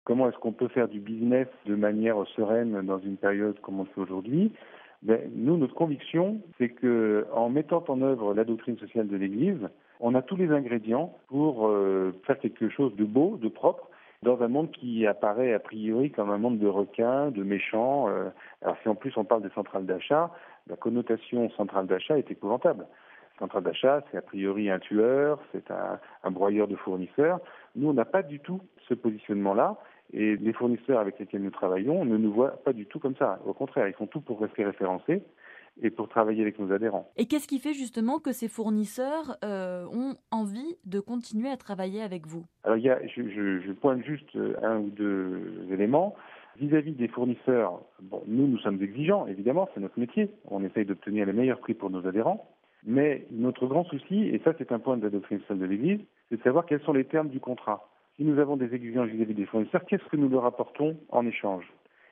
Comment est-ce qu'on peut faire du business de manière sereine dans une période comme on le fait aujourd'hui? Nous, notre conviction, c'est que en mettant en œuvre la doctrine sociale de l'Église, on a tous les ingrédients pour faire quelque chose de beau, de propre, dans un monde qui apparaît a priori comme un monde de requins, de méchants. Alors si en plus on parle de centrales d'achat, la connotation centrale d'achat est épouvantable. Centrale d'achat, c'est a priori un tueur, c'est un broyeur de fournisseurs. Nous, on n'a pas du tout ce positionnement-là. Et les fournisseurs avec lesquels nous travaillons ne nous voient pas du tout comme ça. Au contraire, ils font tout pour rester référencés et pour travailler avec nos adhérents. Et qu'est-ce qui fait justement que ces fournisseurs ont envie de continuer à travailler avec vous? Alors, je pointe juste un ou deux éléments. Vis-à-vis des fournisseurs, nous sommes exigeants, évidemment, c'est notre métier. On essaye d'obtenir les meilleurs prix pour nos adhérents. Mais notre grand souci, et ça c'est un point de la doctrine sociale de l'Église, c'est de savoir quels sont les termes du contrat. Si nous avons des exigences vis-à-vis des fournisseurs, qu'est-ce que nous leur apportons en échange?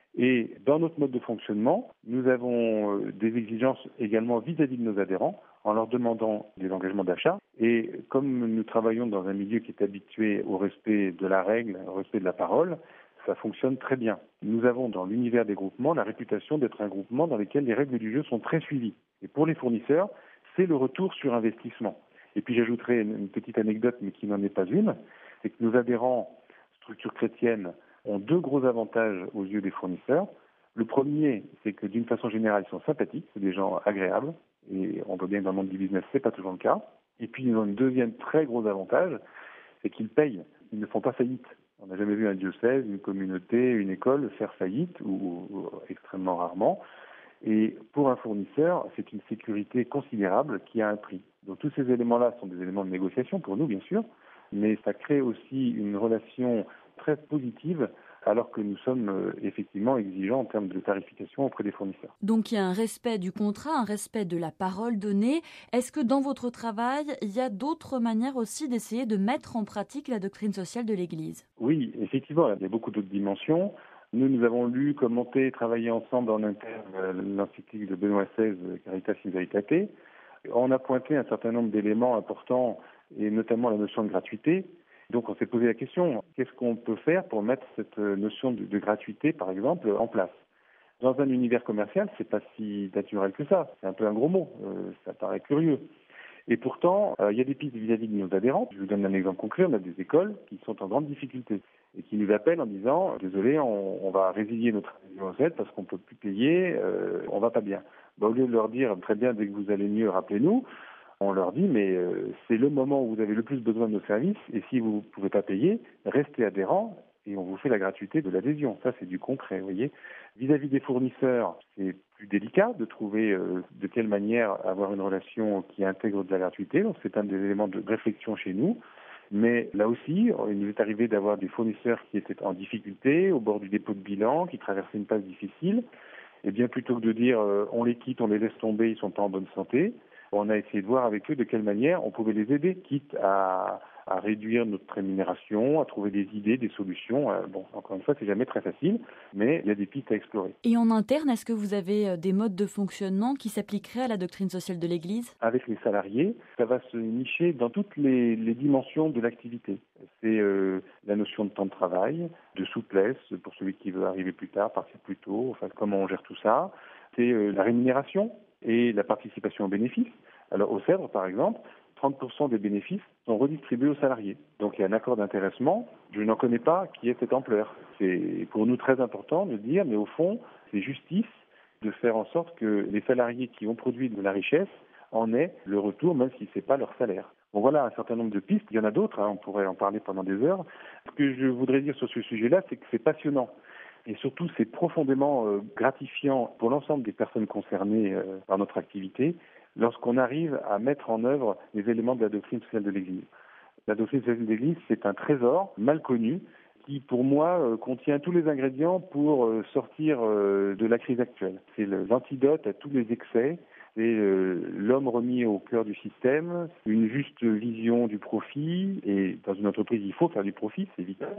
Et dans notre mode de fonctionnement, nous avons des exigences également vis-à-vis de nos adhérents en leur demandant des engagements d'achat. Et comme nous travaillons dans un milieu qui est habitué au respect de la règle, au respect de la parole, ça fonctionne très bien. Nous avons dans l'univers des groupements la réputation d'être un groupement dans lequel les règles du jeu sont très suivies. Et pour les fournisseurs, c'est le retour sur investissement. Et puis j'ajouterai une petite anecdote, mais qui n'en est pas une, c'est que nos adhérents, structures chrétiennes, ont deux gros avantages aux yeux des fournisseurs. Le premier, c'est que d'une façon générale, ils sont sympathiques, c'est des gens agréables, et on voit bien que dans le monde du business, c'est pas toujours le cas. Et puis ils ont un deuxième très gros avantage, c'est qu'ils payent, ils ne font pas faillite. On n'a jamais vu un diocèse, une communauté, une école faire faillite, ou extrêmement rarement. Et pour un fournisseur, c'est une sécurité considérable qui a un prix. Donc tous ces éléments-là sont des éléments de négociation pour nous, bien sûr, mais ça crée aussi une relation très positive alors que nous sommes effectivement exigeants en termes de tarification auprès des fournisseurs. Donc il y a un respect du contrat, un respect de la parole donnée. Est-ce que dans votre travail, il y a d'autres manières aussi d'essayer de mettre en pratique la doctrine sociale de l'Église? Oui, effectivement, il y a beaucoup d'autres dimensions. Nous avons lu, commenté, travaillé ensemble en interne l'encyclique de Benoît XVI, Caritas in Veritate. On a pointé un certain nombre d'éléments importants, et notamment la notion de gratuité. Donc on s'est posé la question, qu'est-ce qu'on peut faire pour mettre cette notion de gratuité, par exemple, en place? Dans un univers commercial, c'est pas si naturel que ça. C'est un peu un gros mot. Ça paraît curieux. Et pourtant, il y a des pistes vis-à-vis de nos adhérents. Je vous donne un exemple concret. On a des écoles qui sont en grande difficulté et qui nous appellent en disant désolé, on va résilier notre adhésion aux aides parce qu'on ne peut plus payer, on va pas bien. Au lieu de leur dire très bien, dès que vous allez mieux, rappelez-nous, on leur dit mais c'est le moment où vous avez le plus besoin de nos services et si vous ne pouvez pas payer, restez adhérents et on vous fait la gratuité de l'adhésion. Ça, c'est du concret, vous voyez. Vis-à-vis des fournisseurs, c'est plus délicat de trouver de quelle manière avoir une relation qui intègre de la gratuité. Donc, c'est un des éléments de réflexion chez nous. Mais là aussi, il nous est arrivé d'avoir des fournisseurs qui étaient en difficulté, au bord du dépôt de bilan, qui traversaient une passe difficile. Et bien plutôt que de dire on les quitte, on les laisse tomber, ils ne sont pas en bonne santé, on a essayé de voir avec eux de quelle manière on pouvait les aider, quitte à réduire notre rémunération, à trouver des idées, des solutions. Encore une fois, c'est jamais très facile, mais il y a des pistes à explorer. Et en interne, est-ce que vous avez des modes de fonctionnement qui s'appliqueraient à la doctrine sociale de l'Église? Avec les salariés, ça va se nicher dans toutes les dimensions de l'activité. C'est la notion de temps de travail, de souplesse pour celui qui veut arriver plus tard, partir plus tôt, enfin comment on gère tout ça. C'est la rémunération et la participation aux bénéfices. Alors au CEDRE, par exemple, 30% des bénéfices sont redistribués aux salariés. Donc il y a un accord d'intéressement, je n'en connais pas qui ait cette ampleur. C'est pour nous très important de dire, mais au fond, c'est justice de faire en sorte que les salariés qui ont produit de la richesse en aient le retour, même si ce n'est pas leur salaire. Bon voilà un certain nombre de pistes, il y en a d'autres, on pourrait en parler pendant des heures. Ce que je voudrais dire sur ce sujet-là, c'est que c'est passionnant. Et surtout, c'est profondément gratifiant pour l'ensemble des personnes concernées par notre activité lorsqu'on arrive à mettre en œuvre les éléments de la doctrine sociale de l'Église. La doctrine sociale de l'Église, c'est un trésor mal connu qui, pour moi, contient tous les ingrédients pour sortir de la crise actuelle. C'est l'antidote à tous les excès, c'est l'homme remis au cœur du système, une juste vision du profit, et dans une entreprise, il faut faire du profit, c'est vital,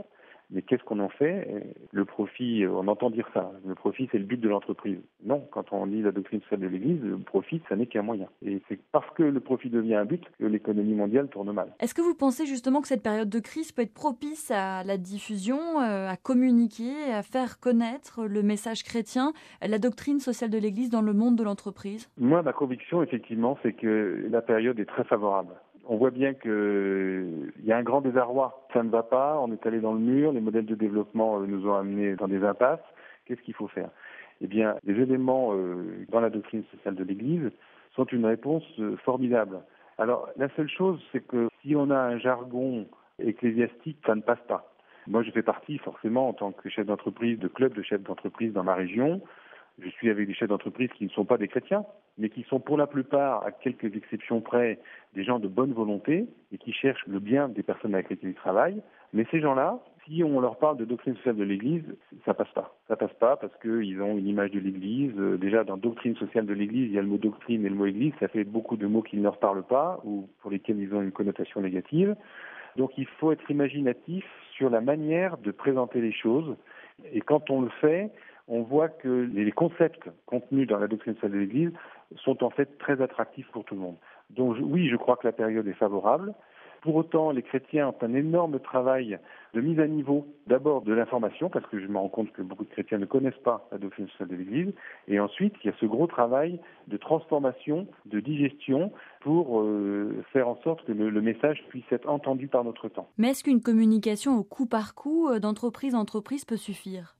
Mais qu'est-ce qu'on en fait? Le profit, on entend dire ça. Le profit, c'est le but de l'entreprise. Non, quand on lit la doctrine sociale de l'Église, le profit, ça n'est qu'un moyen. Et c'est parce que le profit devient un but que l'économie mondiale tourne mal. Est-ce que vous pensez justement que cette période de crise peut être propice à la diffusion, à communiquer, à faire connaître le message chrétien, la doctrine sociale de l'Église dans le monde de l'entreprise? Moi, ma conviction, effectivement, c'est que la période est très favorable. On voit bien qu'il y a un grand désarroi. Ça ne va pas, on est allé dans le mur, les modèles de développement nous ont amenés dans des impasses. Qu'est-ce qu'il faut faire? Eh bien, les éléments dans la doctrine sociale de l'Église sont une réponse formidable. Alors, la seule chose, c'est que si on a un jargon ecclésiastique, ça ne passe pas. Moi, je fais partie, forcément, en tant que chef d'entreprise, de club de chefs d'entreprise dans ma région. Je suis avec des chefs d'entreprise qui ne sont pas des chrétiens, mais qui sont pour la plupart, à quelques exceptions près, des gens de bonne volonté et qui cherchent le bien des personnes avec lesquelles ils travaillent. Mais ces gens-là, si on leur parle de doctrine sociale de l'Église, ça passe pas. Ça passe pas parce qu'ils ont une image de l'Église. Déjà, dans doctrine sociale de l'Église, il y a le mot doctrine et le mot Église. Ça fait beaucoup de mots qui ne leur parlent pas ou pour lesquels ils ont une connotation négative. Donc, il faut être imaginatif sur la manière de présenter les choses. Et quand on le fait, on voit que les concepts contenus dans la doctrine sociale de l'Église sont en fait très attractifs pour tout le monde. Donc oui, je crois que la période est favorable. Pour autant, les chrétiens ont un énorme travail de mise à niveau, d'abord de l'information, parce que je me rends compte que beaucoup de chrétiens ne connaissent pas la doctrine sociale de l'Église, et ensuite, il y a ce gros travail de transformation, de digestion, pour faire en sorte que le message puisse être entendu par notre temps. Mais est-ce qu'une communication au coup par coup, d'entreprise en entreprise, peut suffire?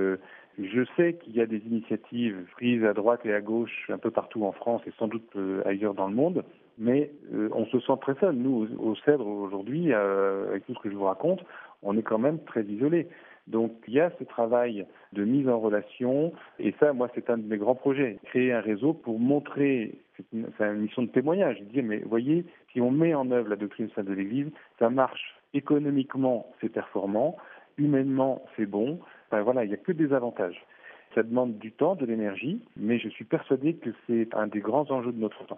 Je sais qu'il y a des initiatives prises à droite et à gauche un peu partout en France et sans doute ailleurs dans le monde, mais on se sent très seul. Nous, au Cèdre, aujourd'hui, avec tout ce que je vous raconte, on est quand même très isolés. Donc il y a ce travail de mise en relation, et ça, moi, c'est un de mes grands projets. Créer un réseau pour montrer, c'est une mission de témoignage, dire, mais voyez, si on met en œuvre la doctrine sociale de l'Église, ça marche. Économiquement, c'est performant, humainement, c'est bon. Enfin, voilà, il n'y a que des avantages. Ça demande du temps, de l'énergie, mais je suis persuadé que c'est un des grands enjeux de notre temps.